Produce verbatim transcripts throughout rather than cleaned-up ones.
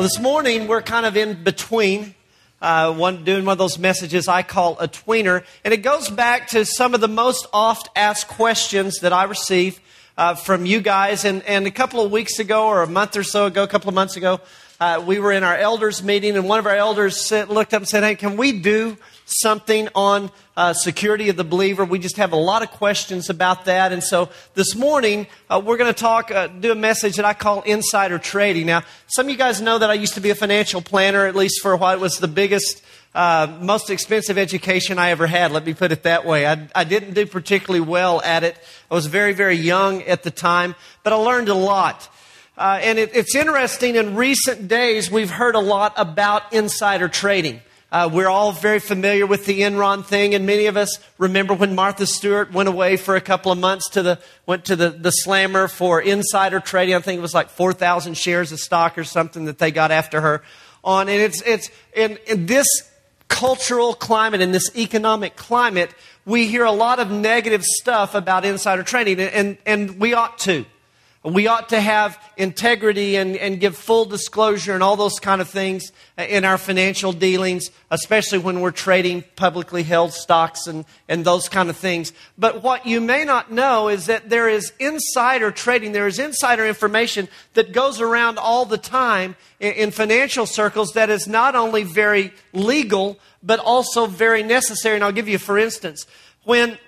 this morning we're kind of in between, uh, one doing one of those messages I call a tweener, and it goes back to some of the most oft asked questions that I receive uh, from you guys. And, and a couple of weeks ago, or a month or so ago, a couple of months ago, uh, we were in our elders meeting, and one of our elders said, looked up and said, "Hey, can we do something on uh, security of the believer? We just have a lot of questions about that." And so this morning, uh, we're going to talk, uh, do a message that I call insider trading. Now, some of you guys know that I used to be a financial planner, at least for a while. It was the biggest, uh, most expensive education I ever had. Let me put it that way. I, I didn't do particularly well at it. I was very, very young at the time, but I learned a lot. Uh, and it, it's interesting, in recent days, we've heard a lot about insider trading. Uh, we're all very familiar with the Enron thing, and many of us remember when Martha Stewart went away for a couple of months to the went to the, the slammer for insider trading. I think it was like four thousand shares of stock or something that they got after her on. And it's it's in, in this cultural climate, in this economic climate, we hear a lot of negative stuff about insider trading, and and, and we ought to. We ought to have integrity and, and give full disclosure and all those kind of things in our financial dealings, especially when we're trading publicly held stocks and, and those kind of things. But what you may not know is that there is insider trading, there is insider information that goes around all the time in, in financial circles that is not only very legal, but also very necessary. And I'll give you, for instance, when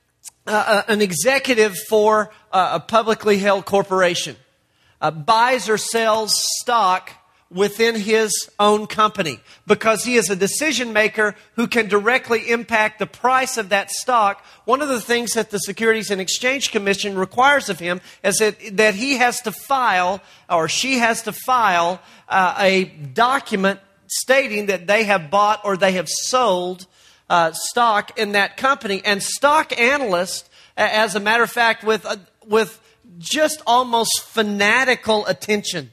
Uh, an executive for uh, a publicly held corporation uh, buys or sells stock within his own company because he is a decision maker who can directly impact the price of that stock. One of the things that the Securities and Exchange Commission requires of him is that, that he has to file, or she has to file, uh, a document stating that they have bought or they have sold Uh, stock in that company. And stock analysts, as a matter of fact, with uh, with just almost fanatical attention,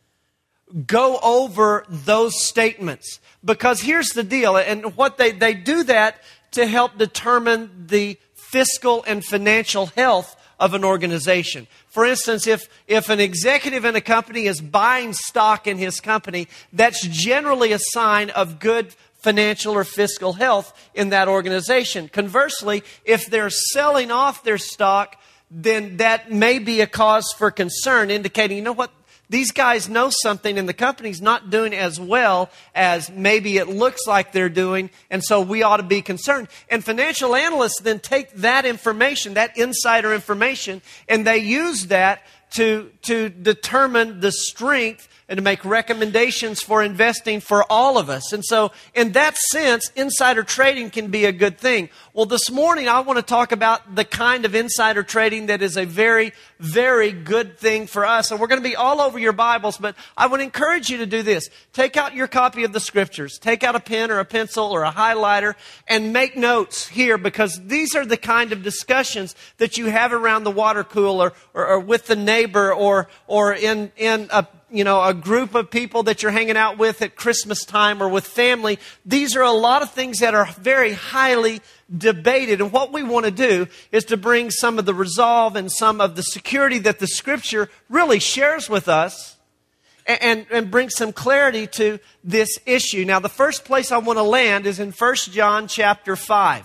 go over those statements. Because here's the deal, and what they, they do that to help determine the fiscal and financial health of an organization. For instance, if, if an executive in a company is buying stock in his company, that's generally a sign of good financial or fiscal health in that organization. Conversely, if they're selling off their stock, then that may be a cause for concern, indicating, you know what, these guys know something and the company's not doing as well as maybe it looks like they're doing, and so we ought to be concerned. And financial analysts then take that information, that insider information, and they use that to, to determine the strength and to make recommendations for investing for all of us. And so, in that sense, insider trading can be a good thing. Well, this morning, I want to talk about the kind of insider trading that is a very, very good thing for us. And we're going to be all over your Bibles, but I would encourage you to do this. Take out your copy of the Scriptures. Take out a pen or a pencil or a highlighter and make notes here, because these are the kind of discussions that you have around the water cooler, or, or with the neighbor, or, or in, in a you know, a group of people that you're hanging out with at Christmas time, or with family. These are a lot of things that are very highly debated. And what we want to do is to bring some of the resolve and some of the security that the Scripture really shares with us, and, and, and bring some clarity to this issue. Now, the first place I want to land is in First John chapter five.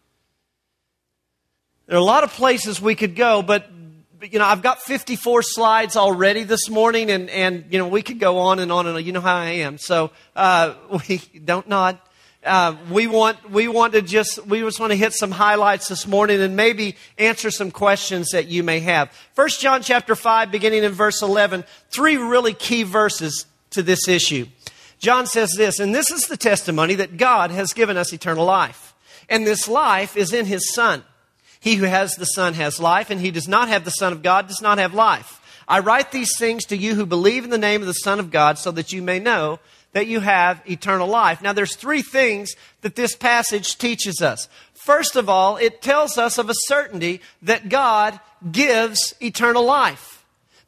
There are a lot of places we could go, but you know, I've got fifty-four slides already this morning, and, and you know, we could go on and on and on. You know how I am. So uh, we don't nod. Uh, we want we want to just we just want to hit some highlights this morning and maybe answer some questions that you may have. First John chapter five, beginning in verse eleven, three really key verses to this issue. John says this, "And this is the testimony that God has given us eternal life, and this life is in His Son. He who has the Son has life, and he does not have the Son of God does not have life. I write these things to you who believe in the name of the Son of God, so that you may know that you have eternal life." Now, there's three things that this passage teaches us. First of all, it tells us of a certainty that God gives eternal life.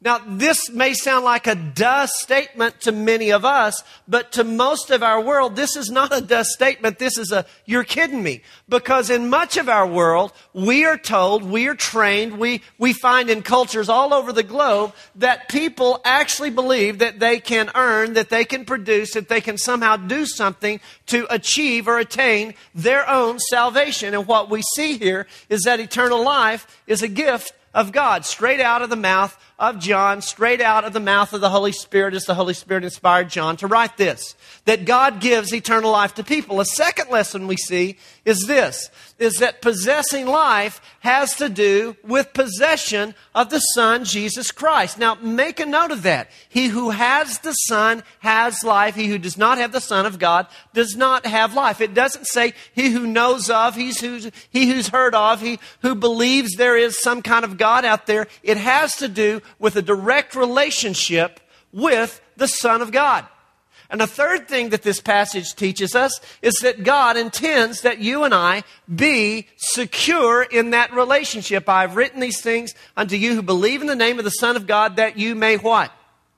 Now, this may sound like a duh statement to many of us, but to most of our world, this is not a duh statement. This is a, you're kidding me. Because in much of our world, we are told, we are trained, we, we find in cultures all over the globe that people actually believe that they can earn, that they can produce, that they can somehow do something to achieve or attain their own salvation. And what we see here is that eternal life is a gift of God, straight out of the mouth of John, straight out of the mouth of the Holy Spirit, as the Holy Spirit inspired John to write this, that God gives eternal life to people. A second lesson we see is this, is that possessing life has to do with possession of the Son, Jesus Christ. Now, make a note of that. He who has the Son has life. He who does not have the Son of God does not have life. It doesn't say he who knows of, he's who's, he who's heard of, he who believes there is some kind of God out there. It has to do with a direct relationship with the Son of God. And the third thing that this passage teaches us is that God intends that you and I be secure in that relationship. I've written these things unto you who believe in the name of the Son of God, that you may what?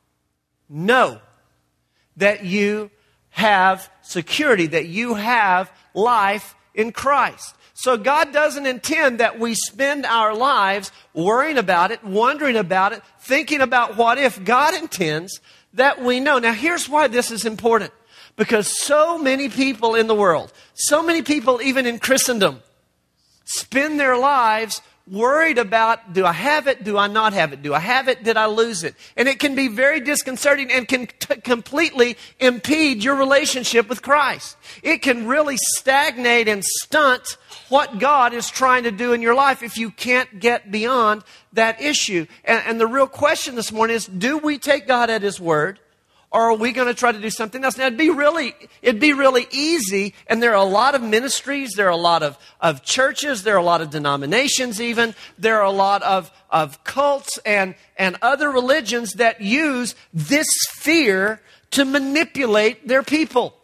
Know that you have security, that you have life in Christ. So God doesn't intend that we spend our lives worrying about it, wondering about it, thinking about what if. God intends that we know. Now, here's why this is important. Because so many people in the world, so many people even in Christendom, spend their lives worried about, do I have it? Do I not have it? Do I have it? Did I lose it? And it can be very disconcerting and can t- completely impede your relationship with Christ. It can really stagnate and stunt what God is trying to do in your life if you can't get beyond that issue. And, and the real question this morning is, do we take God at His word? Or are we going to try to do something else? Now, it'd be really, it'd be really easy, and there are a lot of ministries, there are a lot of, of churches, there are a lot of denominations even, there are a lot of, of cults and, and other religions that use this fear to manipulate their people.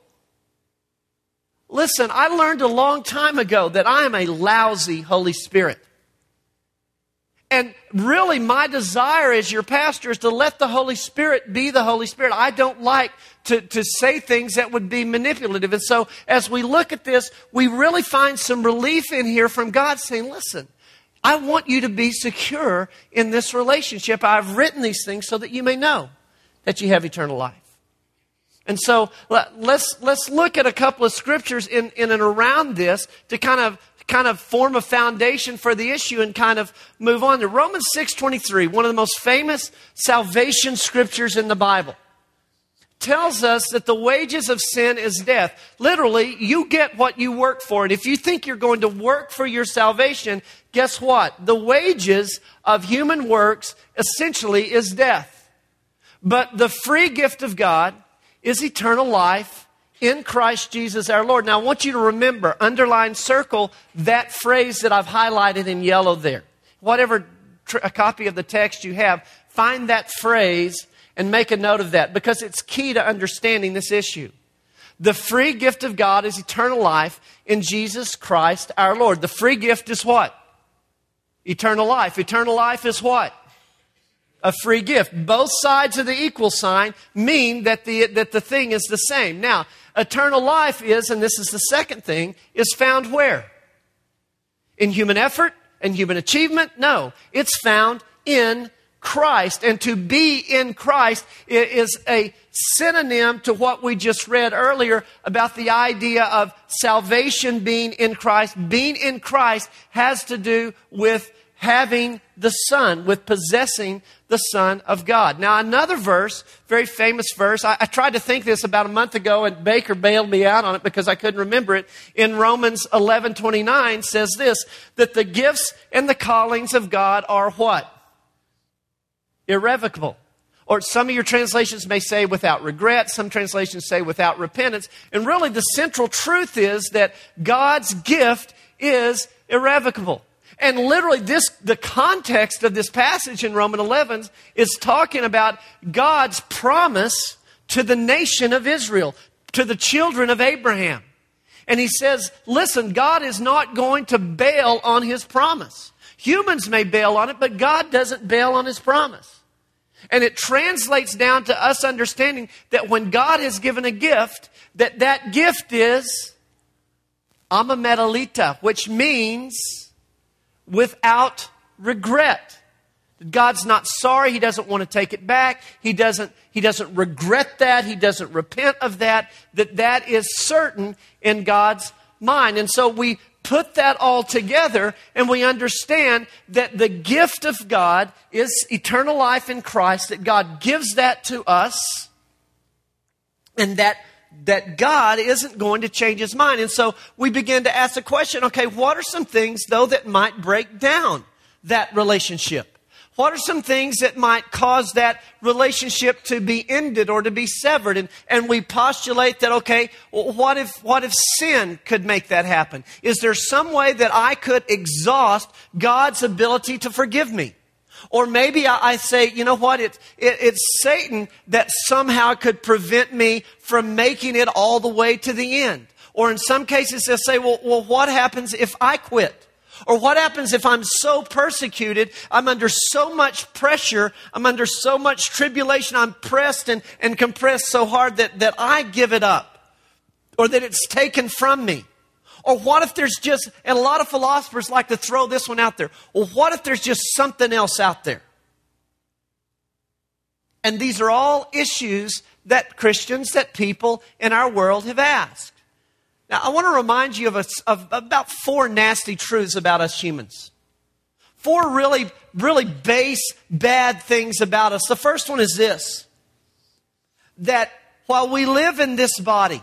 Listen, I learned a long time ago that I am a lousy Holy Spirit. And really, my desire as your pastor is to let the Holy Spirit be the Holy Spirit. I don't like to, to say things that would be manipulative. And so, as we look at this, we really find some relief in here from God saying, listen, I want you to be secure in this relationship. I've written these things so that you may know that you have eternal life. And so, let's, let's look at a couple of scriptures in, in and around this to kind of kind of form a foundation for the issue and kind of move on to Romans six twenty-three, one of the most famous salvation scriptures in the Bible, tells us that the wages of sin is death. Literally, you get what you work for. And if you think you're going to work for your salvation, guess what? The wages of human works essentially is death. But the free gift of God is eternal life in Christ Jesus our Lord. Now, I want you to remember, underline, circle that phrase that I've highlighted in yellow there. Whatever tr- a copy of the text you have, find that phrase and make a note of that, because it's key to understanding this issue. The free gift of God is eternal life in Jesus Christ our Lord. The free gift is what? Eternal life. Eternal life is what? A free gift. Both sides of the equal sign mean that the, that the thing is the same. Now, eternal life is, and this is the second thing, is found where? In human effort and human achievement? No. It's found in Christ. And to be in Christ is a synonym to what we just read earlier about the idea of salvation being in Christ. Being in Christ has to do with having the Son, with possessing the Son of God. Now, another verse, very famous verse, I, I tried to think this about a month ago, and Baker bailed me out on it because I couldn't remember it. In Romans eleven twenty-nine says this, that the gifts and the callings of God are what? Irrevocable. Or some of your translations may say without regret. Some translations say without repentance. And really the central truth is that God's gift is irrevocable. And literally this, the context of this passage in Romans eleven is talking about God's promise to the nation of Israel, to the children of Abraham. And he says, listen, God is not going to bail on His promise. Humans may bail on it, but God doesn't bail on His promise. And it translates down to us understanding that when God has given a gift, that that gift is amametalita, which means without regret. God's not sorry. He doesn't want to take it back. He doesn't, he doesn't regret that. He doesn't repent of that. That that is certain in God's mind. And so we put that all together and we understand that the gift of God is eternal life in Christ, that God gives that to us, and that that God isn't going to change His mind. And so we begin to ask the question, okay, what are some things, though, that might break down that relationship? What are some things that might cause that relationship to be ended or to be severed? And, and we postulate that, okay, what if, what if sin could make that happen? Is there some way that I could exhaust God's ability to forgive me? Or maybe I, I say, you know what, it, it, it's Satan that somehow could prevent me from making it all the way to the end. Or in some cases they'll say, well, well, what happens if I quit? Or what happens if I'm so persecuted, I'm under so much pressure, I'm under so much tribulation, I'm pressed and, and compressed so hard that, that I give it up, or that it's taken from me? Or what if there's just, and a lot of philosophers like to throw this one out there, well, what if there's just something else out there? And these are all issues that Christians, that people in our world have asked. Now, I want to remind you of, a, of about four nasty truths about us humans. Four really, really base, bad things about us. The first one is this: that while we live in this body,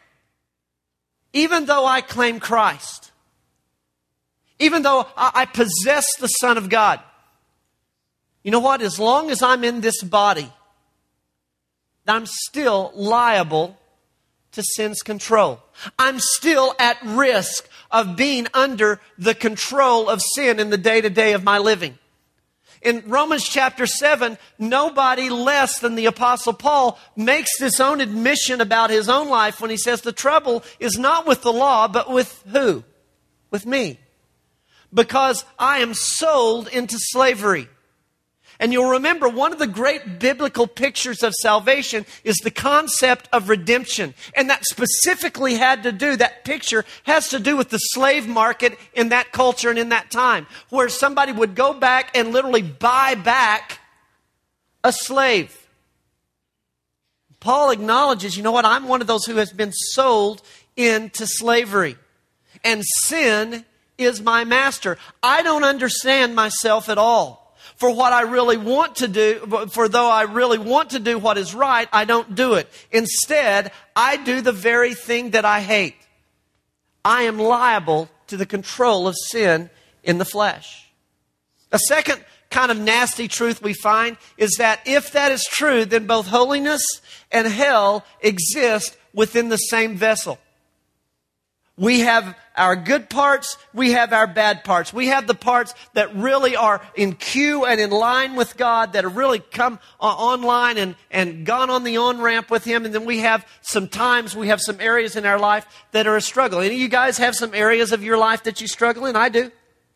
even though I claim Christ, even though I, I possess the Son of God, you know what? As long as I'm in this body, I'm still liable to sin's control. I'm still at risk of being under the control of sin in the day-to-day of my living. In Romans chapter seven, nobody less than the Apostle Paul makes this own admission about his own life when he says the trouble is not with the law, but with who? With me. Because I am sold into slavery. And you'll remember one of the great biblical pictures of salvation is the concept of redemption. And that specifically had to do, that picture has to do with the slave market in that culture and in that time, where somebody would go back and literally buy back a slave. Paul acknowledges, you know what, I'm one of those who has been sold into slavery. And sin is my master. I don't understand myself at all. For what I really want to do, for though I really want to do what is right, I don't do it. Instead, I do the very thing that I hate. I am liable to the control of sin in the flesh. A second kind of nasty truth we find is that if that is true, then both holiness and hell exist within the same vessel. We have our good parts, we have our bad parts. We have the parts that really are in queue and in line with God, that have really come uh, online and, and gone on the on-ramp with Him. And then we have some times, we have some areas in our life that are a struggle. Any of you guys have some areas of your life that you struggle in? I do.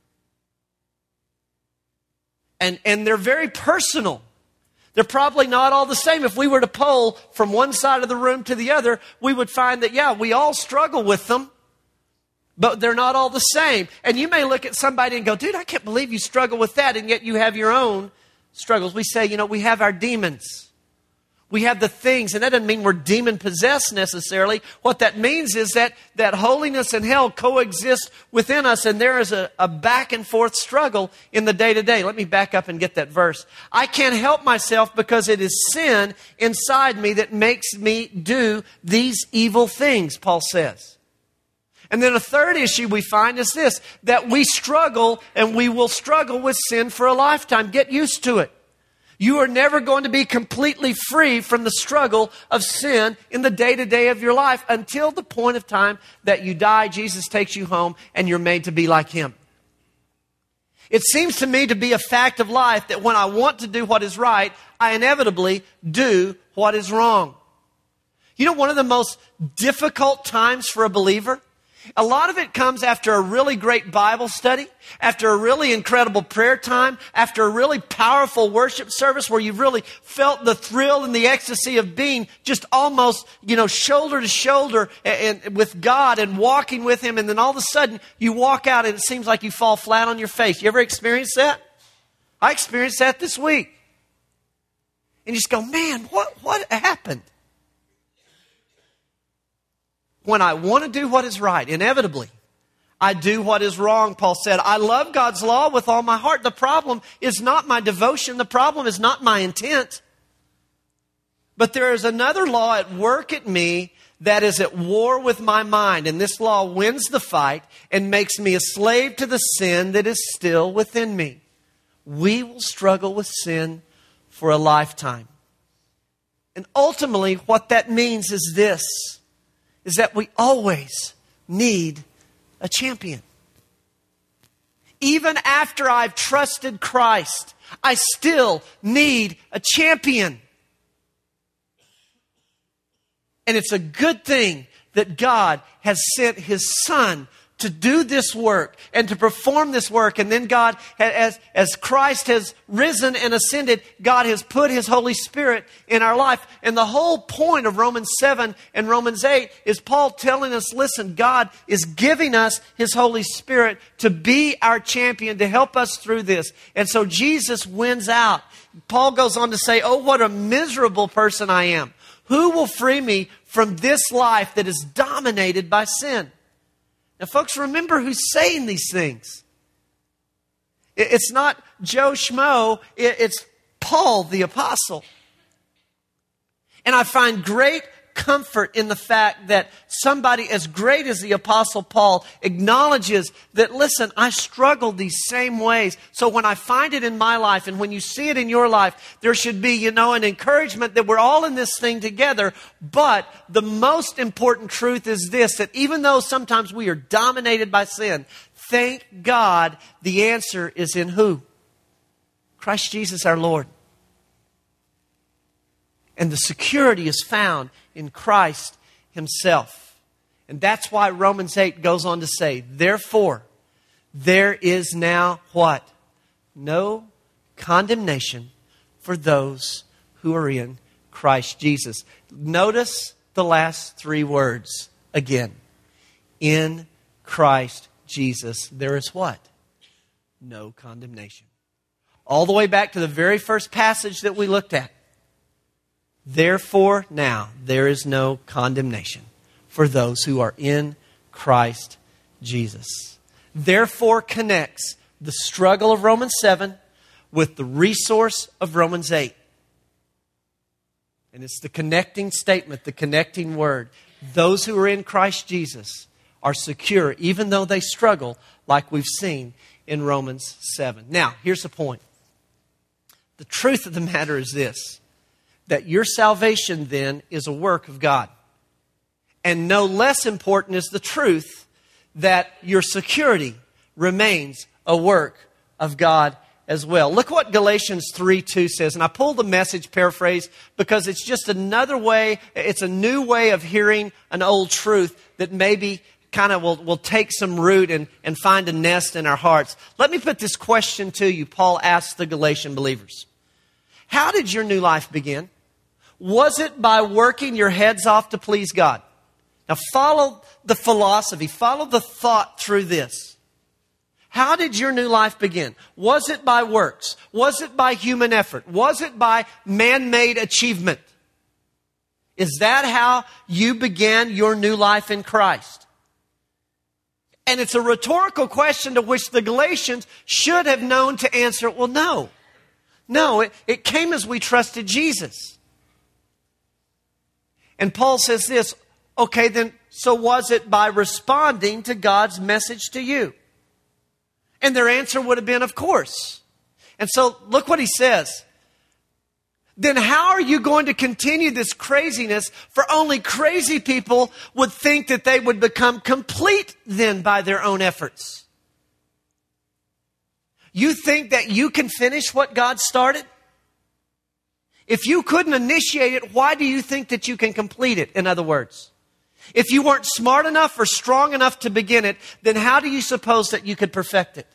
And, and they're very personal. They're probably not all the same. If we were to poll from one side of the room to the other, we would find that, yeah, we all struggle with them. But they're not all the same. And you may look at somebody and go, dude, I can't believe you struggle with that. And yet you have your own struggles. We say, you know, we have our demons. We have the things. And that doesn't mean we're demon-possessed necessarily. What that means is that, that holiness and hell coexist within us. And there is a, a back and forth struggle in the day-to-day. Let me back up and get that verse. I can't help myself because it is sin inside me that makes me do these evil things, Paul says. And then a third issue we find is this, that we struggle and we will struggle with sin for a lifetime. Get used to it. You are never going to be completely free from the struggle of sin in the day-to-day of your life until the point of time that you die, Jesus takes you home, and you're made to be like Him. It seems to me to be a fact of life that when I want to do what is right, I inevitably do what is wrong. You know, one of the most difficult times for a believer A lot of it comes after a really great Bible study, after a really incredible prayer time, after a really powerful worship service where you've really felt the thrill and the ecstasy of being just almost, you know, shoulder to shoulder and, and with God and walking with Him. And then all of a sudden you walk out and it seems like you fall flat on your face. You ever experienced that? I experienced that this week. And you just go, man, what, what happened? When I want to do what is right, inevitably, I do what is wrong, Paul said. I love God's law with all my heart. The problem is not my devotion. The problem is not my intent. But there is another law at work at me that is at war with my mind. And this law wins the fight and makes me a slave to the sin that is still within me. We will struggle with sin for a lifetime. And ultimately, what that means is this. Is that we always need a champion. Even after I've trusted Christ, I still need a champion. And it's a good thing that God has sent His Son to do this work and to perform this work. And then God, as, as Christ has risen and ascended, God has put His Holy Spirit in our life. And the whole point of Romans seven and Romans eight is Paul telling us, listen, God is giving us His Holy Spirit to be our champion, to help us through this. And so Jesus wins out. Paul goes on to say, oh, what a miserable person I am. Who will free me from this life that is dominated by sin? Now, folks, remember who's saying these things. It's not Joe Schmo. It's Paul the Apostle. And I find great comfort in the fact that somebody as great as the Apostle Paul acknowledges that, listen, I struggle these same ways. So when I find it in my life and when you see it in your life, there should be, you know, an encouragement that we're all in this thing together. But the most important truth is this, that even though sometimes we are dominated by sin, thank God the answer is in who? Christ Jesus our Lord. And the security is found in Christ Himself. And that's why Romans eight goes on to say, therefore, there is now what? No condemnation for those who are in Christ Jesus. Notice the last three words again. In Christ Jesus, there is what? No condemnation. All the way back to the very first passage that we looked at. Therefore, now, there is no condemnation for those who are in Christ Jesus. Therefore connects the struggle of Romans seven with the resource of Romans eight. And it's the connecting statement, the connecting word. Those who are in Christ Jesus are secure, even though they struggle, like we've seen in Romans seven. Now, here's the point. The truth of the matter is this. That your salvation then is a work of God. And no less important is the truth that your security remains a work of God as well. Look what Galatians three two says. And I pulled the Message paraphrase because it's just another way, it's a new way of hearing an old truth that maybe kind of will, will take some root and, and find a nest in our hearts. Let me put this question to you. Paul asked the Galatian believers. How did your new life begin? Was it by working your heads off to please God? Now follow the philosophy, follow the thought through this. How did your new life begin? Was it by works? Was it by human effort? Was it by man-made achievement? Is that how you began your new life in Christ? And it's a rhetorical question to which the Galatians should have known to answer, well, no. No, it, it came as we trusted Jesus. And Paul says this, okay, then, so was it by responding to God's message to you? And their answer would have been, of course. And so, look what he says. Then how are you going to continue this craziness? For only crazy people would think that they would become complete then by their own efforts. You think that you can finish what God started? If you couldn't initiate it, why do you think that you can complete it, in other words? If you weren't smart enough or strong enough to begin it, then how do you suppose that you could perfect it?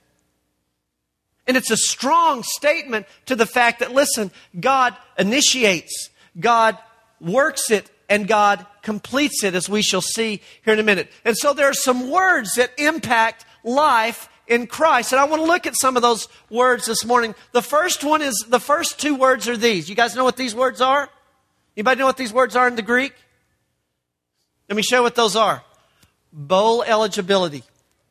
And it's a strong statement to the fact that, listen, God initiates, God works it, and God completes it, as we shall see here in a minute. And so there are some words that impact life in Christ. And I want to look at some of those words this morning. The first one is, the first two words are these. You guys know what these words are? Anybody know what these words are in the Greek? Let me show you what those are. Bowl eligibility.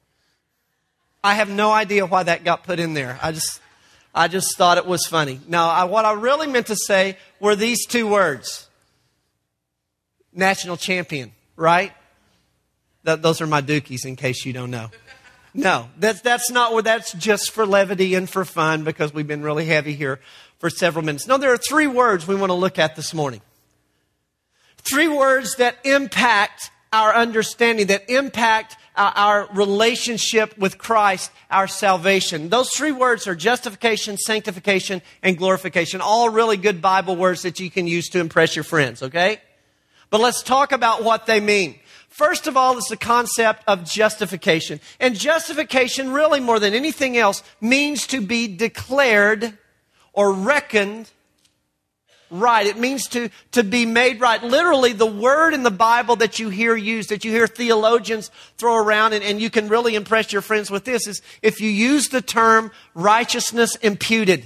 I have no idea why that got put in there. I just, I just thought it was funny. Now, I, what I really meant to say were these two words. National champion, right? Th- those are my Dookies, in case you don't know. No, that's, that's not where, that's just for levity and for fun, because we've been really heavy here for several minutes. No, there are three words we want to look at this morning. Three words that impact our understanding, that impact our, our relationship with Christ, our salvation. Those three words are justification, sanctification, and glorification. All really good Bible words that you can use to impress your friends, okay? But let's talk about what they mean. First of all, it's the concept of justification. And justification, really more than anything else, means to be declared or reckoned right. It means to, to be made right. Literally, the word in the Bible that you hear used, that you hear theologians throw around, and, and you can really impress your friends with this, is if you use the term righteousness imputed.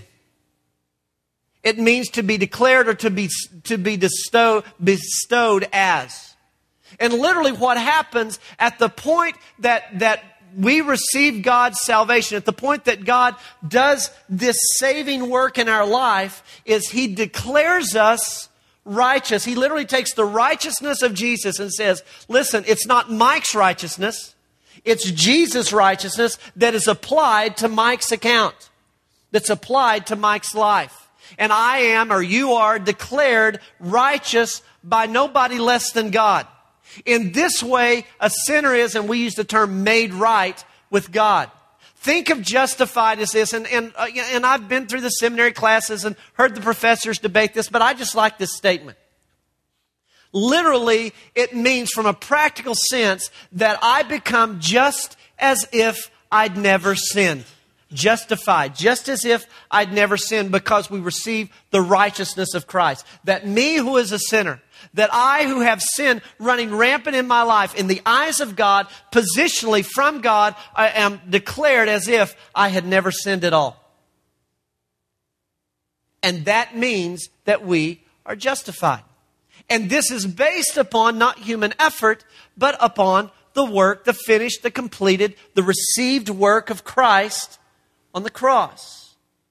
It means to be declared or to be, to be bestowed, bestowed as. And literally what happens at the point that, that we receive God's salvation, at the point that God does this saving work in our life, is He declares us righteous. He literally takes the righteousness of Jesus and says, listen, it's not Mike's righteousness. It's Jesus' righteousness that is applied to Mike's account, that's applied to Mike's life. And I am, or you are, declared righteous by nobody less than God. In this way, a sinner is, and we use the term made right with God. Think of justified as this, and, and, uh, and I've been through the seminary classes and heard the professors debate this, but I just like this statement. Literally, it means from a practical sense that I become just as if I'd never sinned. Justified, just as if I'd never sinned, because we receive the righteousness of Christ. That me who is a sinner, that I who have sin running rampant in my life, in the eyes of God, positionally from God, I am declared as if I had never sinned at all. And that means that we are justified. And this is based upon not human effort, but upon the work, the finished, the completed, the received work of Christ on the cross.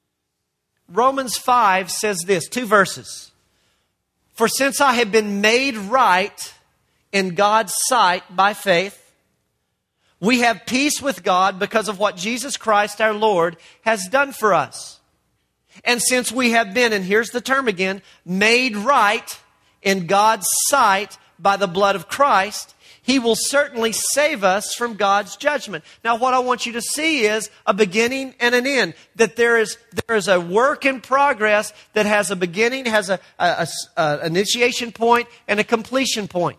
Romans five says this, two verses. For since I have been made right in God's sight by faith, we have peace with God because of what Jesus Christ our Lord has done for us. And since we have been, and here's the term again, made right in God's sight by the blood of Christ, He will certainly save us from God's judgment. Now, what I want you to see is a beginning and an end. That there is there is a work in progress that has a beginning, has a, a, a, a initiation point, and a completion point.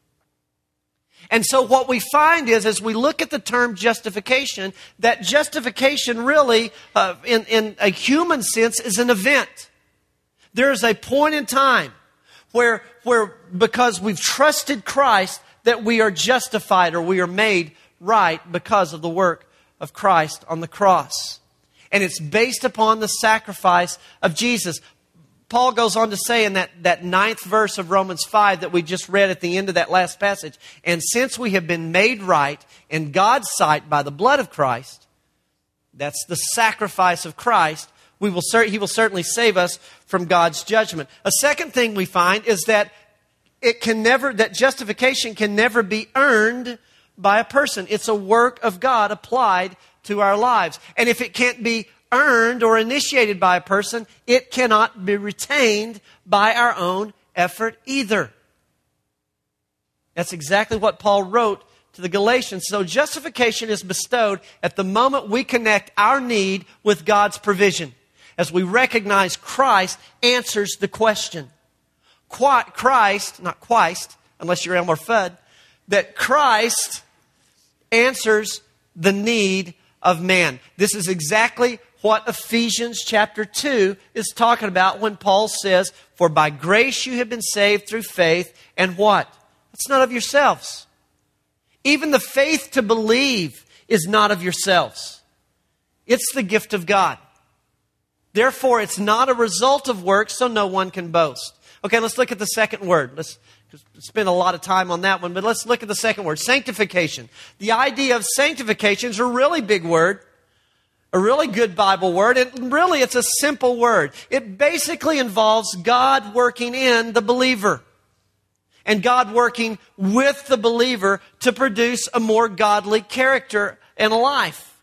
And so what we find is, as we look at the term justification, that justification really, uh, in, in a human sense, is an event. There is a point in time where, where because we've trusted Christ, that we are justified or we are made right because of the work of Christ on the cross. And it's based upon the sacrifice of Jesus. Paul goes on to say in that, that ninth verse of Romans five that we just read at the end of that last passage, and since we have been made right in God's sight by the blood of Christ, that's the sacrifice of Christ, we will cer- He will certainly save us from God's judgment. A second thing we find is that It can never, that justification can never be earned by a person. It's a work of God applied to our lives. And if it can't be earned or initiated by a person, it cannot be retained by our own effort either. That's exactly what Paul wrote to the Galatians. So justification is bestowed at the moment we connect our need with God's provision. As we recognize Christ answers the question. Christ, not Christ, unless you're Elmer Fudd, that Christ answers the need of man. This is exactly what Ephesians chapter two is talking about when Paul says, for by grace you have been saved through faith, and what? It's not of yourselves. Even the faith to believe is not of yourselves. It's the gift of God. Therefore, it's not a result of works, so no one can boast. Okay, let's look at the second word. Let's spend a lot of time on that one, but let's look at the second word, sanctification. The idea of sanctification is a really big word. A really good Bible word, and really it's a simple word. It basically involves God working in the believer and God working with the believer to produce a more godly character and life.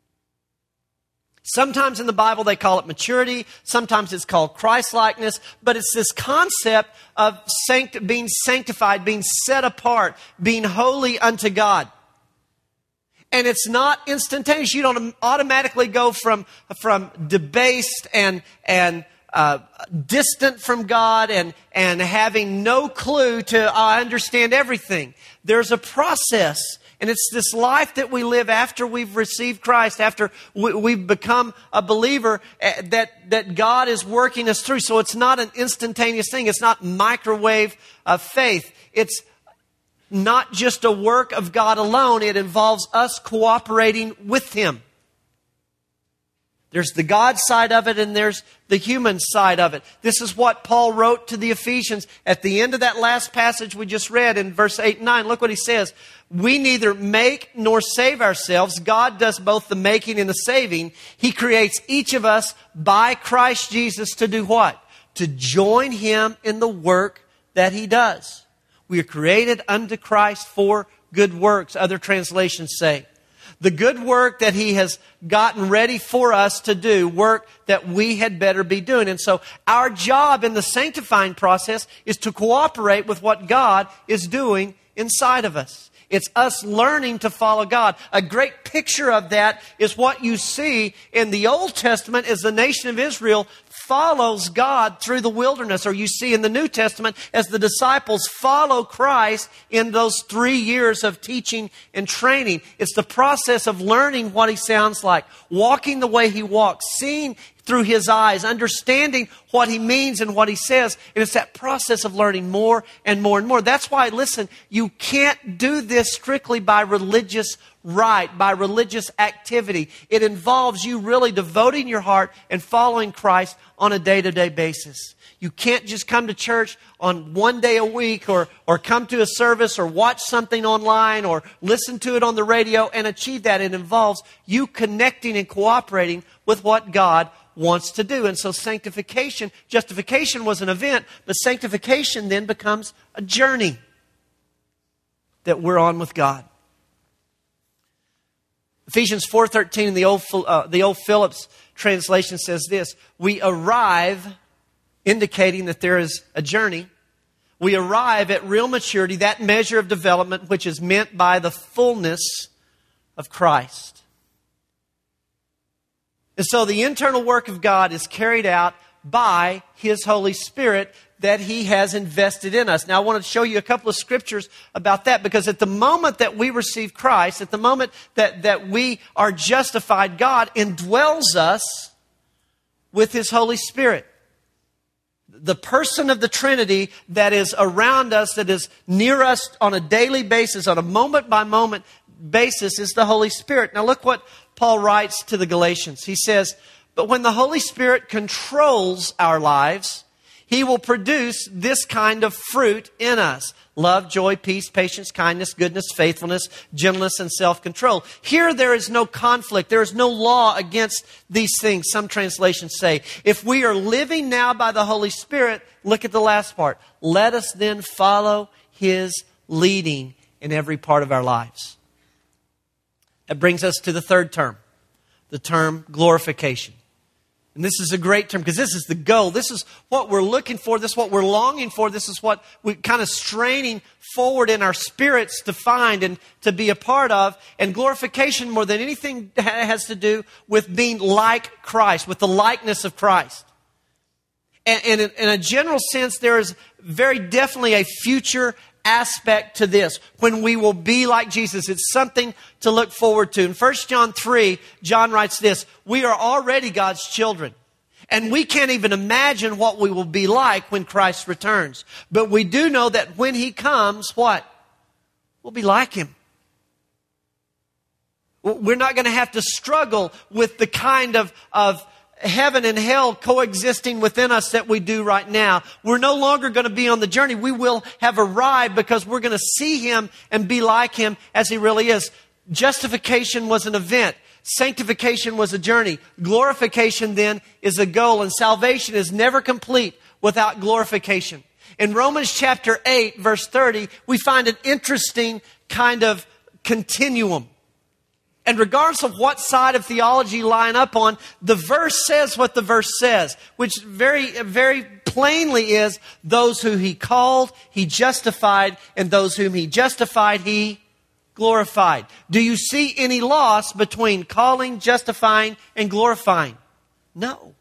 Sometimes in the Bible they call it maturity, sometimes it's called Christ-likeness, but it's this concept of sanct- being sanctified, being set apart, being holy unto God. And it's not instantaneous. You don't automatically go from, from debased and, and uh, distant from God and, and having no clue to I understand everything. There's a process. And it's this life that we live after we've received Christ, after we, we've become a believer, uh, that, that God is working us through. So it's not an instantaneous thing. It's not microwave uh, faith. It's not just a work of God alone. It involves us cooperating with Him. There's the God side of it and there's the human side of it. This is what Paul wrote to the Ephesians at the end of that last passage we just read in verse eight and nine. Look what he says. We neither make nor save ourselves. God does both the making and the saving. He creates each of us by Christ Jesus to do what? To join Him in the work that He does. We are created unto Christ for good works, other translations say. The good work that He has gotten ready for us to do, work that we had better be doing. And so our job in the sanctifying process is to cooperate with what God is doing inside of us. It's us learning to follow God. A great picture of that is what you see in the Old Testament as the nation of Israel follows God through the wilderness, or you see in the New Testament as the disciples follow Christ in those three years of teaching and training. It's the process of learning what He sounds like, walking the way He walks, seeing through His eyes, understanding what He means and what He says. And it's that process of learning more and more and more. That's why, listen, you can't do this strictly by religious rite, by religious activity. It involves you really devoting your heart and following Christ on a day-to-day basis. You can't just come to church on one day a week or, or come to a service or watch something online or listen to it on the radio and achieve that. It involves you connecting and cooperating with what God wants to do. And so sanctification, justification was an event, but sanctification then becomes a journey that we're on with God. Ephesians four thirteen in the old, uh, the old Phillips translation says this: we arrive, indicating that there is a journey. We arrive at real maturity, that measure of development which is meant by the fullness of Christ. And so the internal work of God is carried out by His Holy Spirit that He has invested in us. Now I want to show you a couple of scriptures about that, because at the moment that we receive Christ, at the moment that, that we are justified, God indwells us with His Holy Spirit. The person of the Trinity that is around us, that is near us on a daily basis, on a moment-by-moment basis, is the Holy Spirit. Now look what Paul writes to the Galatians. He says, but when the Holy Spirit controls our lives, He will produce this kind of fruit in us: love, joy, peace, patience, kindness, goodness, faithfulness, gentleness, and self-control. Here there is no conflict. There is no law against these things. Some translations say, if we are living now by the Holy Spirit, look at the last part, let us then follow His leading in every part of our lives. That brings us to the third term, the term glorification. And this is a great term because this is the goal. This is what we're looking for. This is what we're longing for. This is what we're kind of straining forward in our spirits to find and to be a part of. And glorification, more than anything, has to do with being like Christ, with the likeness of Christ. And, and in a general sense, there is very definitely a future aspect to this, when we will be like Jesus. It's something to look forward to. In First John three, John writes this, we are already God's children. And we can't even imagine what we will be like when Christ returns. But we do know that when He comes, what? We'll be like Him. We're not going to have to struggle with the kind of, of heaven and hell coexisting within us that we do right now. We're no longer going to be on the journey. We will have arrived because we're going to see Him and be like Him as He really is. Justification was an event. Sanctification was a journey. Glorification then is a goal. And salvation is never complete without glorification. In Romans chapter eight, verse thirty, we find an interesting kind of continuum. And regardless of what side of theology you line up on, the verse says what the verse says, which very, very plainly is those who He called, He justified, and those whom He justified, He glorified. Do you see any loss between calling, justifying, and glorifying? No.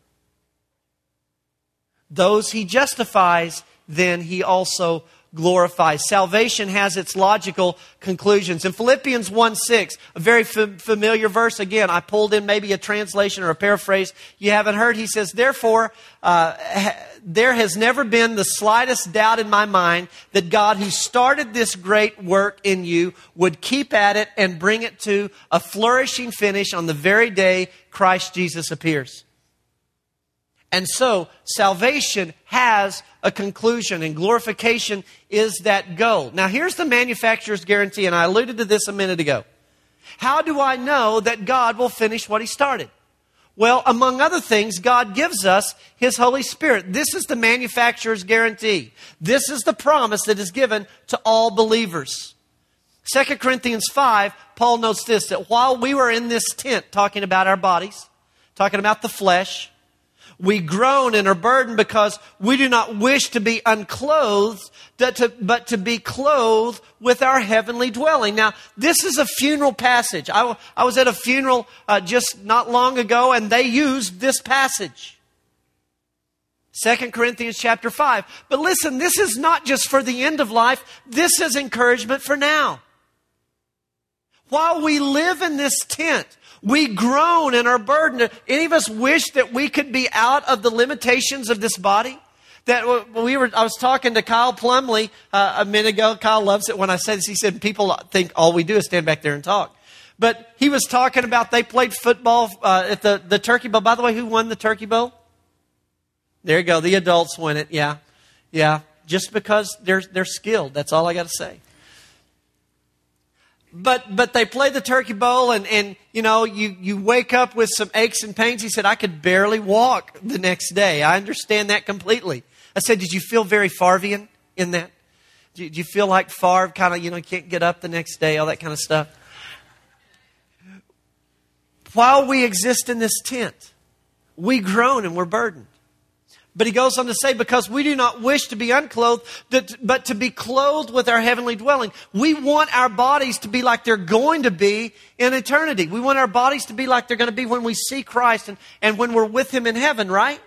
Those He justifies, then He also glorifies. Salvation has its logical conclusions. In Philippians one six, a very f- familiar verse, again, I pulled in maybe a translation or a paraphrase you haven't heard. He says, therefore, uh, ha- there has never been the slightest doubt in my mind that God who started this great work in you would keep at it and bring it to a flourishing finish on the very day Christ Jesus appears. And so, salvation has a conclusion, and glorification is that goal. Now, here's the manufacturer's guarantee, and I alluded to this a minute ago. How do I know that God will finish what He started? Well, among other things, God gives us His Holy Spirit. This is the manufacturer's guarantee. This is the promise that is given to all believers. Second Corinthians five, Paul notes this, that while we were in this tent talking about our bodies, talking about the flesh, we groan and are burdened because we do not wish to be unclothed, but to be clothed with our heavenly dwelling. Now, this is a funeral passage. I, I was at a funeral uh, just not long ago, and they used this passage. Second Corinthians chapter five. But listen, this is not just for the end of life. This is encouragement for now. While we live in this tent, we groan and are burdened. Any of us wish that we could be out of the limitations of this body? That we were. I was talking to Kyle Plumley uh, a minute ago. Kyle loves it when I say this. He said, people think all we do is stand back there and talk. But he was talking about they played football uh, at the, the Turkey Bowl. By the way, who won the Turkey Bowl? There you go. The adults win it. Yeah. Yeah. Just because they're, they're skilled. That's all I got to say. But but they play the Turkey Bowl, and, and you know, you, you wake up with some aches and pains. He said, I could barely walk the next day. I understand that completely. I said, did you feel very Favrean in that? Did you feel like Favre kind of, you know, can't get up the next day, all that kind of stuff? While we exist in this tent, we groan and we're burdened. But he goes on to say, because we do not wish to be unclothed, but to be clothed with our heavenly dwelling. We want our bodies to be like they're going to be in eternity. We want our bodies to be like they're going to be when we see Christ and, and when we're with Him in heaven, right?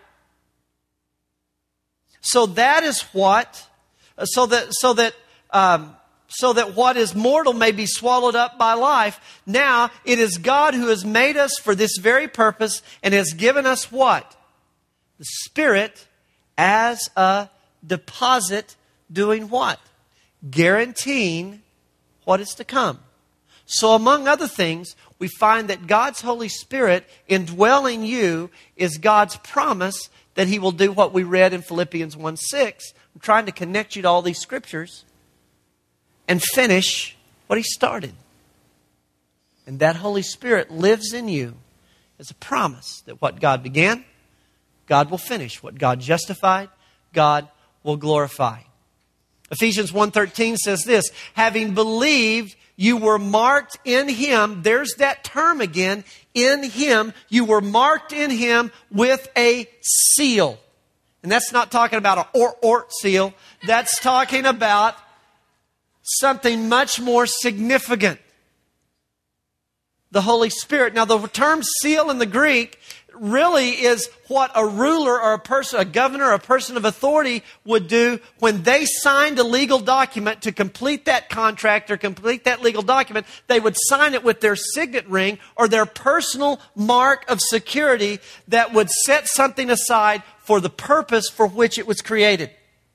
So that is what, so that, so that, um, so that what is mortal may be swallowed up by life. Now, it is God who has made us for this very purpose and has given us what? The Spirit as a deposit doing what? Guaranteeing what is to come. So among other things, we find that God's Holy Spirit indwelling you is God's promise that He will do what we read in Philippians one six. I'm trying to connect you to all these scriptures and finish what He started. And that Holy Spirit lives in you as a promise that what God began, God will finish. What God justified, God will glorify. Ephesians one thirteen says this, having believed, you were marked in Him. There's that term again. In Him. You were marked in Him with a seal. And that's not talking about an or or seal. That's talking about something much more significant. The Holy Spirit. Now, the term seal in the Greek really is what a ruler or a person, a governor or a person of authority would do when they signed a legal document to complete that contract or complete that legal document. They would sign it with their signet ring or their personal mark of security that would set something aside for the purpose for which it was created.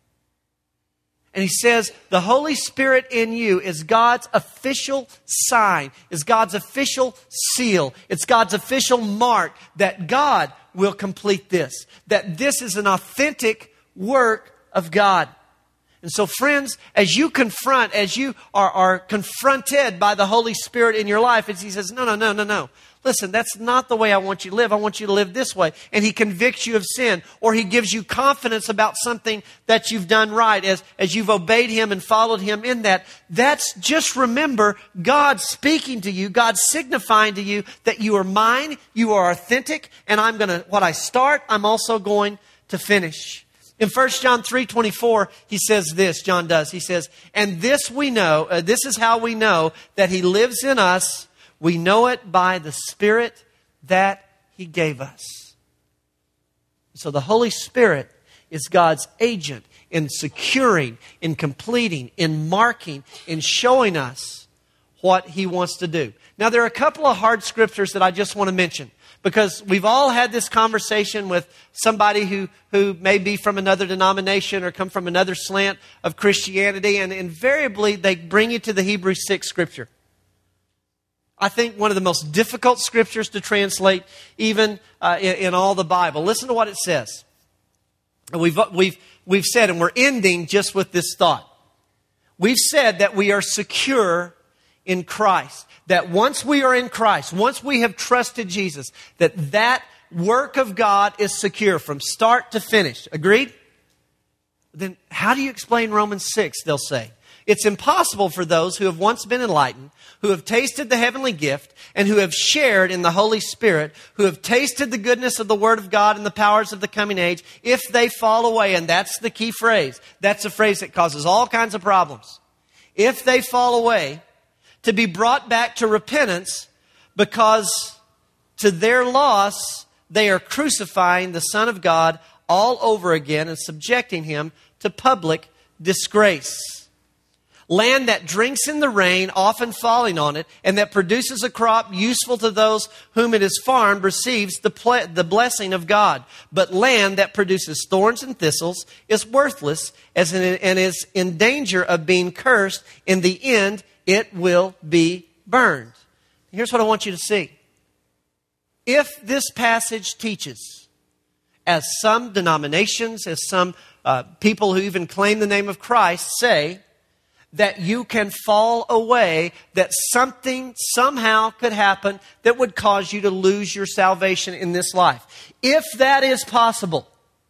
And he says, the Holy Spirit in you is God's official sign, is God's official seal. It's God's official mark that God will complete this, that this is an authentic work of God. And so, friends, as you confront, as you are, are confronted by the Holy Spirit in your life, as he says, no, no, no, no, no. Listen, that's not the way I want you to live. I want you to live this way. And he convicts you of sin, or he gives you confidence about something that you've done right as, as you've obeyed him and followed him in that. That's just remember God speaking to you, God signifying to you that you are mine, you are authentic, and I'm going to, what I start, I'm also going to finish. In First John three twenty-four, he says this, John does. He says, and this we know, uh, this is how we know that he lives in us. We know it by the Spirit that he gave us. So the Holy Spirit is God's agent in securing, in completing, in marking, in showing us what he wants to do. Now, there are a couple of hard scriptures that I just want to mention, because we've all had this conversation with somebody who, who may be from another denomination or come from another slant of Christianity, and invariably they bring you to the Hebrews six scripture. I think one of the most difficult scriptures to translate even uh, in, in all the Bible. Listen to what it says. We've, we've, we've said, and we're ending just with this thought. We've said that we are secure in Christ. That once we are in Christ, once we have trusted Jesus, that that work of God is secure from start to finish. Agreed? Then how do you explain Romans six, they'll say? It's impossible for those who have once been enlightened, who have tasted the heavenly gift, and who have shared in the Holy Spirit, who have tasted the goodness of the Word of God and the powers of the coming age, if they fall away, and that's the key phrase. That's a phrase that causes all kinds of problems. If they fall away, to be brought back to repentance, because to their loss, they are crucifying the Son of God all over again and subjecting him to public disgrace. Land that drinks in the rain, often falling on it, and that produces a crop useful to those whom it is farmed, receives the, ple- the blessing of God. But land that produces thorns and thistles is worthless as in, and is in danger of being cursed. In the end, it will be burned. Here's what I want you to see. If this passage teaches, as some denominations, as some uh, people who even claim the name of Christ say, that you can fall away, that something somehow could happen that would cause you to lose your salvation in this life. If that is possible,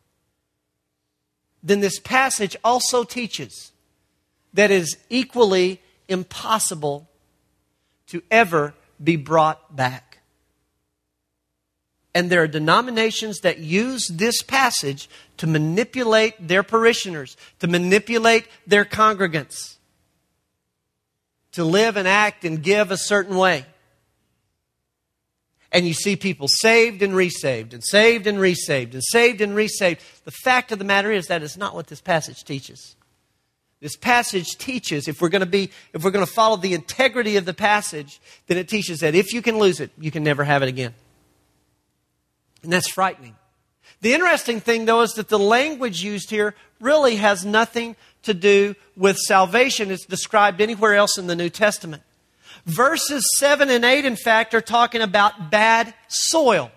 then this passage also teaches that it is equally impossible to ever be brought back. And there are denominations that use this passage to manipulate their parishioners, to manipulate their congregants, to live and act and give a certain way. And you see people saved and resaved, and saved and resaved, and saved and resaved. The fact of the matter is that is not what this passage teaches. This passage teaches, if we're going to be, if we're going to follow the integrity of the passage, then it teaches that if you can lose it, you can never have it again. And that's frightening. The interesting thing, though, is that the language used here really has nothing to do with salvation. It's described anywhere else in the New Testament. Verses seven and eight, in fact, are talking about bad soil.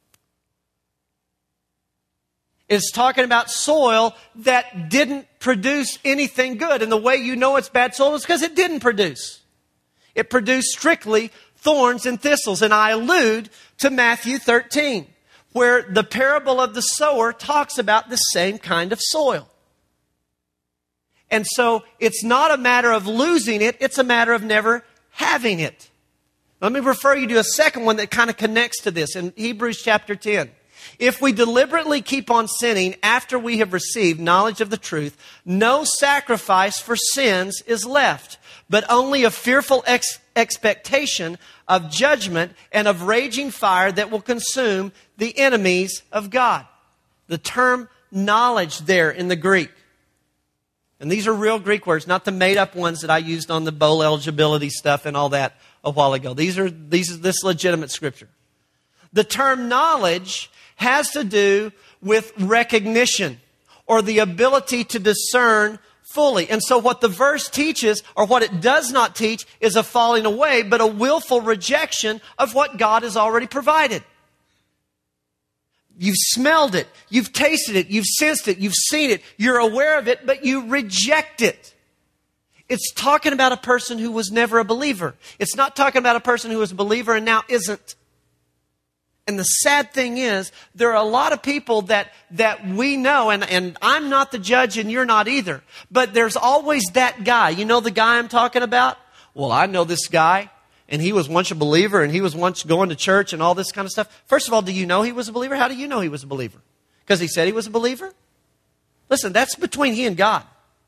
It's talking about soil that didn't produce anything good. And the way you know it's bad soil is because it didn't produce. It produced strictly thorns and thistles. And I allude to Matthew thirteen, where the parable of the sower talks about the same kind of soil. And so it's not a matter of losing it, it's a matter of never having it. Let me refer you to a second one that kind of connects to this in Hebrews chapter ten. If we deliberately keep on sinning after we have received knowledge of the truth, no sacrifice for sins is left, but only a fearful ex- expectation of judgment and of raging fire that will consume the enemies of God. The term knowledge there in the Greek. And these are real Greek words, not the made-up ones that I used on the bowl eligibility stuff and all that a while ago. These are these is this legitimate scripture. The term knowledge has to do with recognition or the ability to discern fully. And so what the verse teaches, or what it does not teach, is a falling away, but a willful rejection of what God has already provided. You've smelled it, you've tasted it, you've sensed it, you've seen it, you're aware of it, but you reject it. It's talking about a person who was never a believer. It's not talking about a person who was a believer and now isn't. And the sad thing is, there are a lot of people that, that we know, and, and I'm not the judge and you're not either, but there's always that guy. You know the guy I'm talking about? Well, I know this guy, and he was once a believer, and he was once going to church and all this kind of stuff. First of all, do you know he was a believer? How do you know he was a believer? Because he said he was a believer? Listen, that's between he and God.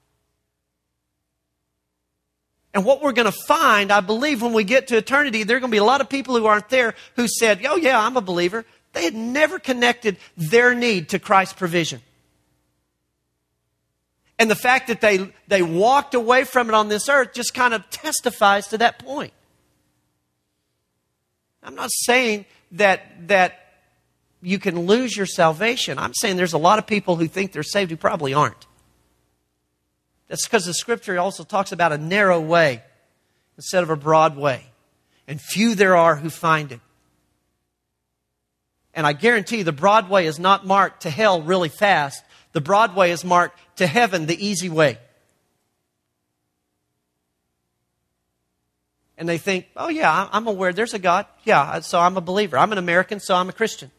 And what we're going to find, I believe, when we get to eternity, there are going to be a lot of people who aren't there who said, oh yeah, I'm a believer. They had never connected their need to Christ's provision. And the fact that they, they walked away from it on this earth just kind of testifies to that point. I'm not saying that, that you can lose your salvation. I'm saying there's a lot of people who think they're saved who probably aren't. That's because the scripture also talks about a narrow way instead of a broad way. And few there are who find it. And I guarantee you the broad way is not marked to hell really fast. The broad way is marked to heaven the easy way. And they think, oh yeah, I'm aware there's a God. Yeah, so I'm a believer. I'm an American, so I'm a Christian.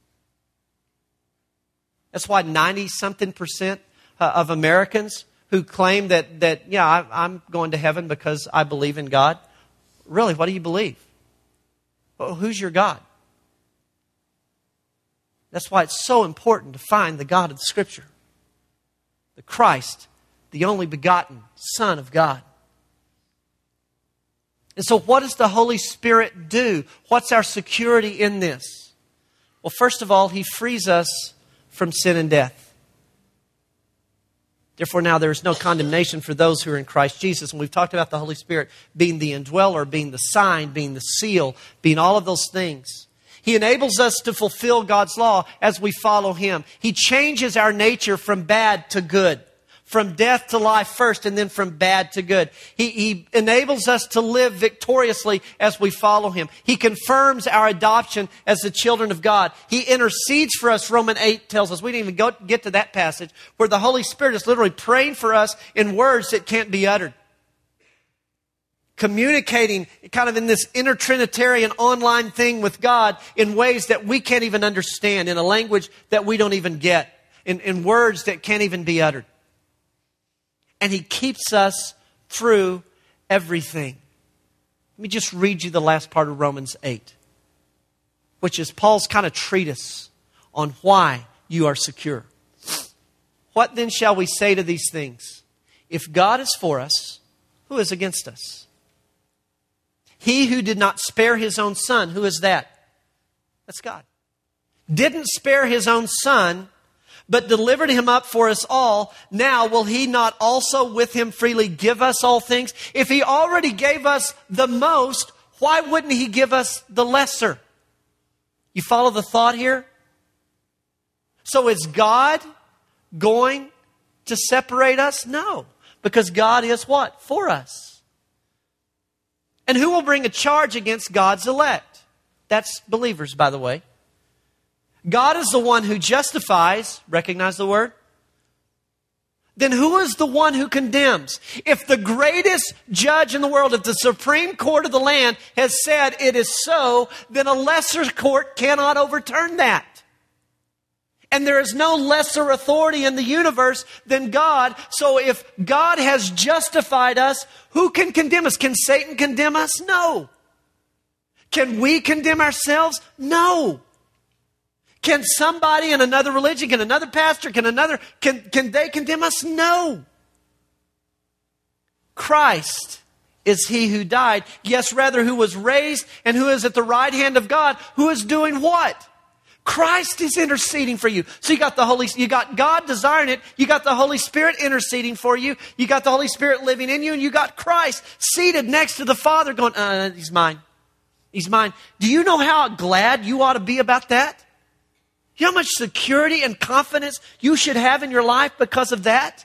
That's why ninety-something percent of Americans who claim that, that yeah, I, I'm going to heaven because I believe in God. Really, what do you believe? Well, who's your God? That's why it's so important to find the God of the Scripture. The Christ, the only begotten Son of God. And so what does the Holy Spirit do? What's our security in this? Well, first of all, He frees us from sin and death. Therefore, now there is no condemnation for those who are in Christ Jesus. And we've talked about the Holy Spirit being the indweller, being the sign, being the seal, being all of those things. He enables us to fulfill God's law as we follow Him. He changes our nature from bad to good, from death to life first, and then from bad to good. He, he enables us to live victoriously as we follow Him. He confirms our adoption as the children of God. He intercedes for us, Romans eight tells us. We didn't even go, get to that passage, where the Holy Spirit is literally praying for us in words that can't be uttered. Communicating kind of in this inter-Trinitarian online thing with God in ways that we can't even understand, in a language that we don't even get, in, in words that can't even be uttered. And He keeps us through everything. Let me just read you the last part of Romans eight, which is Paul's kind of treatise on why you are secure. What then shall we say to these things? If God is for us, who is against us? He who did not spare His own Son, who is that? That's God. Didn't spare His own Son, but delivered Him up for us all. Now will He not also with Him freely give us all things? If He already gave us the most, why wouldn't He give us the lesser? You follow the thought here? So is God going to separate us? No. Because God is what? For us. And who will bring a charge against God's elect? That's believers, by the way. God is the one who justifies. Recognize the word? Then who is the one who condemns? If the greatest judge in the world, if the Supreme Court of the land has said it is so, then a lesser court cannot overturn that. And there is no lesser authority in the universe than God. So if God has justified us, who can condemn us? Can Satan condemn us? No. Can we condemn ourselves? No. Can somebody in another religion, can another pastor, can another, can, can they condemn us? No. Christ is he who died. Yes, rather, who was raised and who is at the right hand of God, who is doing what? Christ is interceding for you. So you got the Holy, you got God desiring it. You got the Holy Spirit interceding for you. You got the Holy Spirit living in you, and you got Christ seated next to the Father going, uh, he's mine. He's mine. Do you know how glad you ought to be about that? You know how much security and confidence you should have in your life because of that?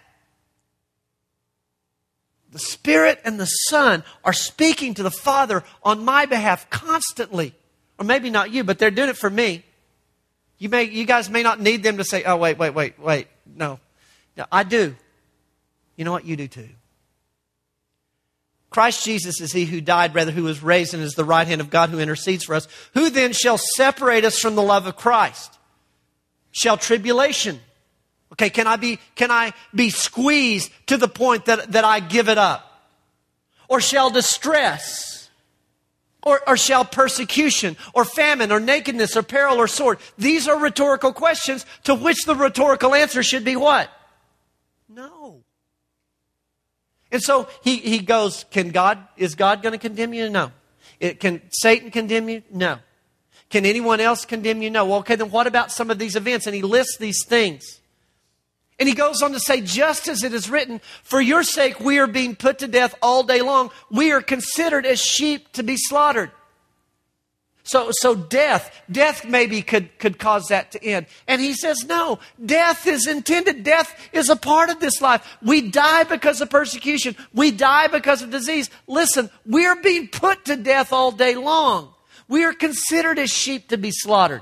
The Spirit and the Son are speaking to the Father on my behalf constantly. Or maybe not you, but they're doing it for me. You may, you guys may not need them to say, oh, wait, wait, wait, wait. No. No, I do. You know what? You do too. Christ Jesus is he who died, rather who was raised, and is the right hand of God who intercedes for us. Who then shall separate us from the love of Christ? Shall tribulation? Okay, can I be, can I be squeezed to the point that, that I give it up? Or shall distress? Or, or shall persecution, or famine, or nakedness, or peril, or sword? These are rhetorical questions to which the rhetorical answer should be what? No. And so he, he goes, can God, is God going to condemn you? No. It, can Satan condemn you? No. Can anyone else condemn you? No. Well, okay, then what about some of these events? And he lists these things. And he goes on to say, just as it is written, for your sake we are being put to death all day long. We are considered as sheep to be slaughtered. So, so death, death maybe could, could cause that to end. And he says, no, death is intended. Death is a part of this life. We die because of persecution. We die because of disease. Listen, we're being put to death all day long. We are considered as sheep to be slaughtered.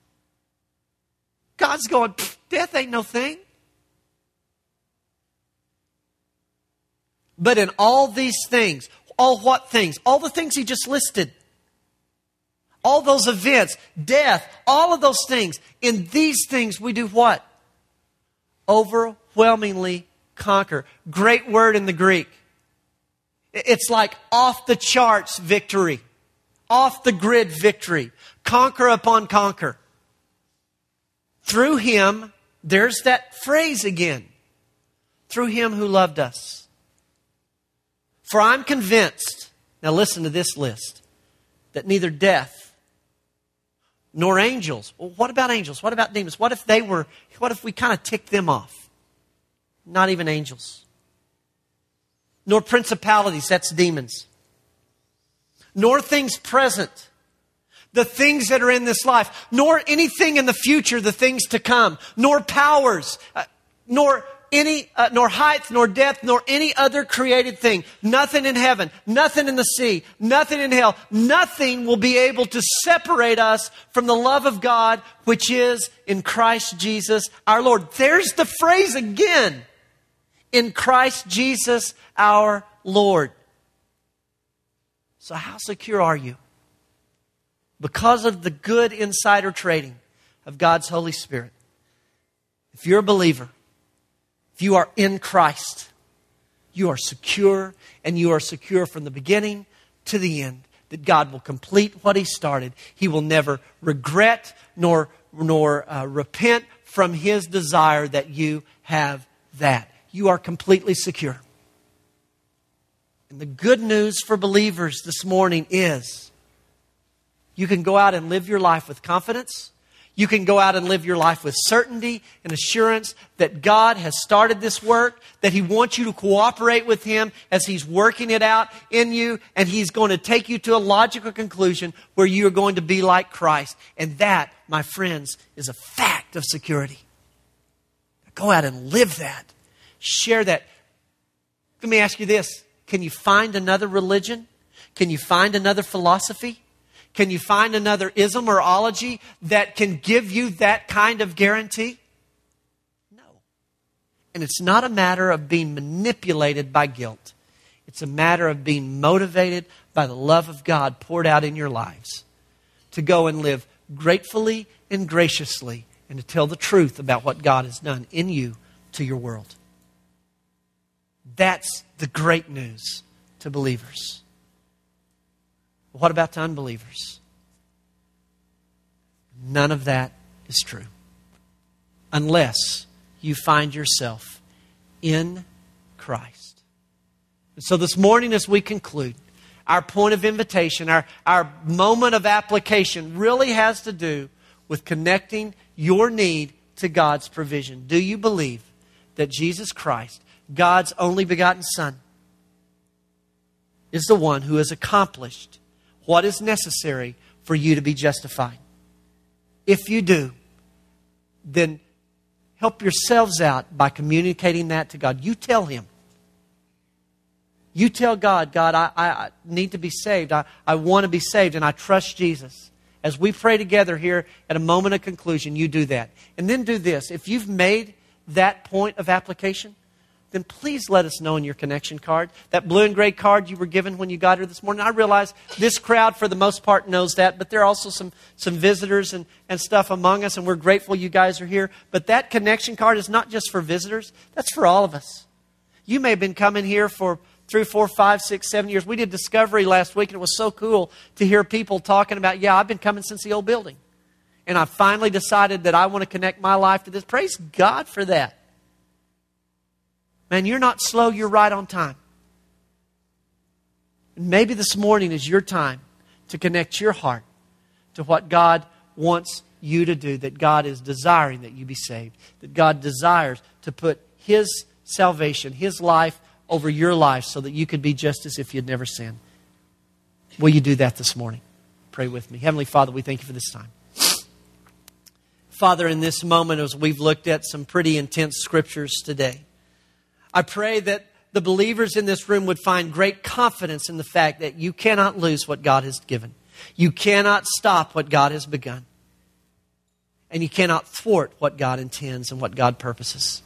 God's going, death ain't no thing. But in all these things, all what things? All the things he just listed. All those events, death, all of those things. In these things we do what? Overwhelmingly conquer. Great word in the Greek. It's like off the charts victory. Off the grid victory. Conquer upon conquer. Through him, there's that phrase again. Through him who loved us. For I'm convinced, now listen to this list, that neither death nor angels, well, what about angels? What about demons? What if they were, what if we kind of ticked them off? Not even angels. Nor principalities, that's demons. Nor things present, the things that are in this life. Nor anything in the future, the things to come. Nor powers, uh, nor Any, uh, nor height, nor depth, nor any other created thing. Nothing in heaven, nothing in the sea, nothing in hell. Nothing will be able to separate us from the love of God, which is in Christ Jesus our Lord. There's the phrase again. In Christ Jesus our Lord. So how secure are you? Because of the good insider trading of God's Holy Spirit. If you're a believer, if you are in Christ, you are secure, and you are secure from the beginning to the end, that God will complete what He started. He will never regret nor, nor uh, repent from His desire that you have that. You are completely secure. And the good news for believers this morning is you can go out and live your life with confidence. You can go out and live your life with certainty and assurance that God has started this work, that He wants you to cooperate with Him as He's working it out in you, and He's going to take you to a logical conclusion where you are going to be like Christ. And that, my friends, is a fact of security. Go out and live that. Share that. Let me ask you this. Can you find another religion? Can you find another philosophy? Can you find another ism or ology that can give you that kind of guarantee? No. And it's not a matter of being manipulated by guilt. It's a matter of being motivated by the love of God poured out in your lives to go and live gratefully and graciously and to tell the truth about what God has done in you to your world. That's the great news to believers. What about to unbelievers? None of that is true. Unless you find yourself in Christ. So this morning as we conclude, our point of invitation, our, our moment of application really has to do with connecting your need to God's provision. Do you believe that Jesus Christ, God's only begotten Son, is the one who has accomplished what is necessary for you to be justified? If you do, then help yourselves out by communicating that to God. You tell Him. You tell God, God, I, I need to be saved. I, I want to be saved, and I trust Jesus. As we pray together here at a moment of conclusion, you do that. And then do this. If you've made that point of application, then please let us know in your connection card. That blue and gray card you were given when you got here this morning. I realize this crowd, for the most part, knows that, but there are also some, some visitors and, and stuff among us, and we're grateful you guys are here. But that connection card is not just for visitors. That's for all of us. You may have been coming here for three, four, five, six, seven years. We did Discovery last week, and it was so cool to hear people talking about, yeah, I've been coming since the old building. And I finally decided that I want to connect my life to this. Praise God for that. Man, you're not slow, you're right on time. And maybe this morning is your time to connect your heart to what God wants you to do, that God is desiring that you be saved, that God desires to put His salvation, His life over your life so that you could be just as if you'd never sinned. Will you do that this morning? Pray with me. Heavenly Father, we thank you for this time. Father, in this moment, as we've looked at some pretty intense scriptures today, I pray that the believers in this room would find great confidence in the fact that you cannot lose what God has given. You cannot stop what God has begun. And you cannot thwart what God intends and what God purposes.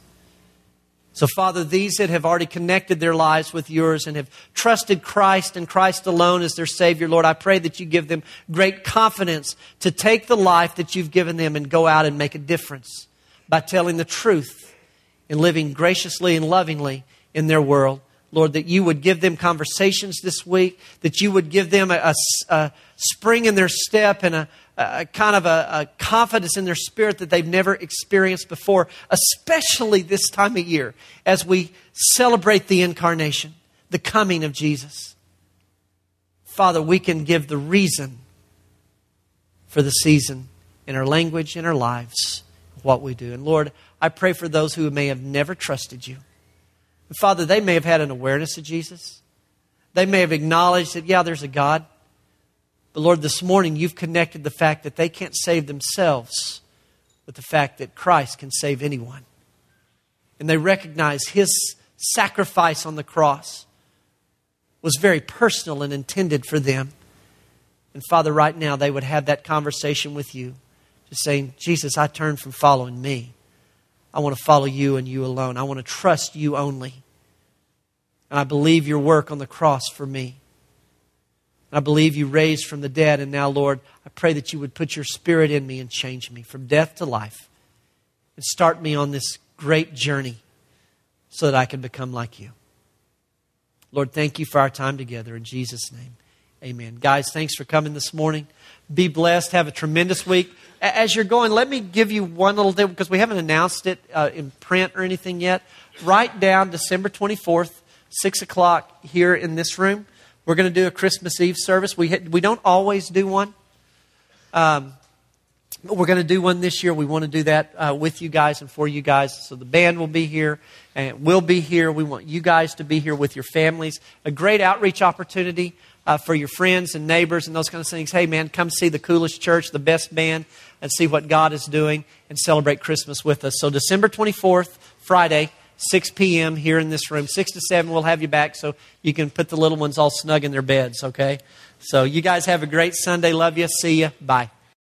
So, Father, these that have already connected their lives with yours and have trusted Christ and Christ alone as their Savior, Lord, I pray that you give them great confidence to take the life that you've given them and go out and make a difference by telling the truth and living graciously and lovingly in their world. Lord, that you would give them conversations this week, that you would give them a, a, a spring in their step and a, a kind of a, a confidence in their spirit that they've never experienced before, especially this time of year as we celebrate the incarnation, the coming of Jesus. Father, we can give the reason for the season in our language, in our lives, what we do. And Lord, I pray for those who may have never trusted you. And Father, they may have had an awareness of Jesus. They may have acknowledged that, yeah, there's a God. But Lord, this morning you've connected the fact that they can't save themselves with the fact that Christ can save anyone. And they recognize His sacrifice on the cross was very personal and intended for them. And Father, right now they would have that conversation with you, just saying, Jesus, I turn from following me. I want to follow you and you alone. I want to trust you only. And I believe your work on the cross for me. And I believe you raised from the dead. And now, Lord, I pray that you would put your Spirit in me and change me from death to life. And start me on this great journey so that I can become like you. Lord, thank you for our time together. In Jesus' name, amen. Guys, thanks for coming this morning. Be blessed. Have a tremendous week. As you're going, let me give you one little thing, because we haven't announced it uh, in print or anything yet. Write down December twenty-fourth, six o'clock here in this room. We're going to do a Christmas Eve service. We we don't always do one. Um, but we're going to do one this year. We want to do that uh, with you guys and for you guys. So the band will be here and we'll be here. We want you guys to be here with your families. A great outreach opportunity uh, for your friends and neighbors and those kind of things. Hey, man, come see the coolest church, the best band, and see what God is doing and celebrate Christmas with us. So December twenty-fourth, Friday, six p.m. here in this room. six to seven, we'll have you back so you can put the little ones all snug in their beds, okay? So you guys have a great Sunday. Love you. See you. Bye.